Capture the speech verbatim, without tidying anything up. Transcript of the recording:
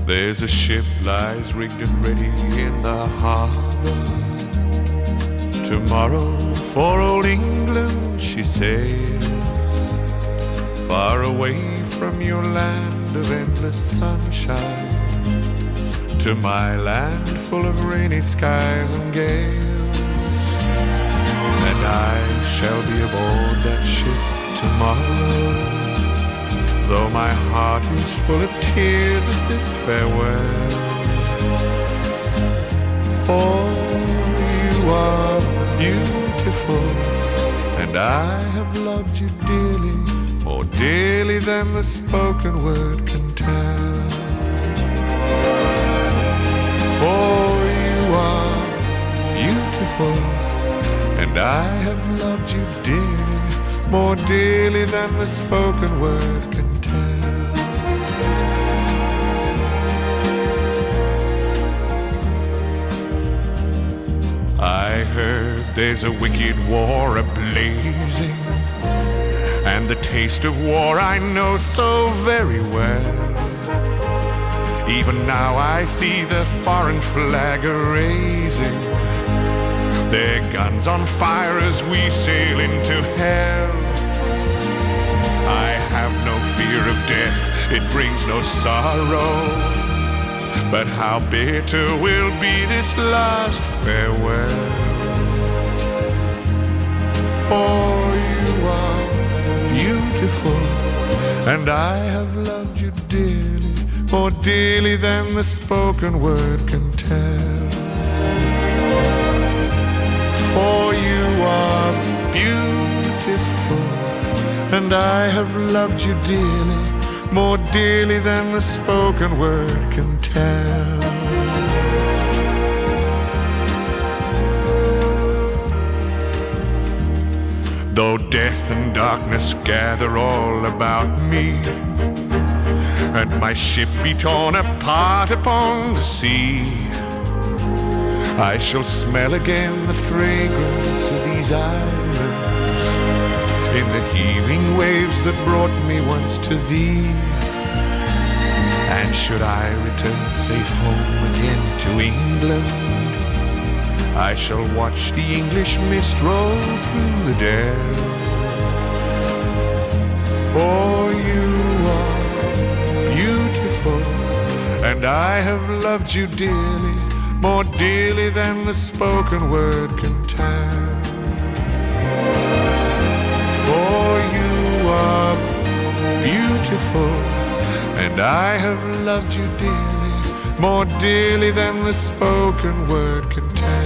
There's a ship lies rigged and ready in the harbor. Tomorrow for old England she sails, far away from your land of endless sunshine, to my land full of rainy skies and gales. And I shall be aboard that ship tomorrow, though my heart is full of tears at this farewell. For you are beautiful, and I have loved you dearly, more dearly than the spoken word can tell. For you are beautiful, and I have loved you dearly, more dearly than the spoken word can tell. I heard there's a wicked war a-blazing, and the taste of war I know so very well. Even now I see the foreign flag a-raising, their guns on fire as we sail into hell. I have no fear of death, it brings no sorrow, but how bitter will be this last farewell. For you are beautiful, and I have loved you dearly, more dearly than the spoken word can tell. For you are beautiful, and I have loved you dearly, more dearly than the spoken word can tell. Though death and darkness gather all about me, and my ship be torn apart upon the sea, I shall smell again the fragrance of these islands, in the heaving waves that brought me once to thee. And should I return safe home again to England, I shall watch the English mist roll through the dell. For you are beautiful, and I have loved you dearly, more dearly than the spoken word can tell. For you are beautiful, and I have loved you dearly, more dearly than the spoken word can tell.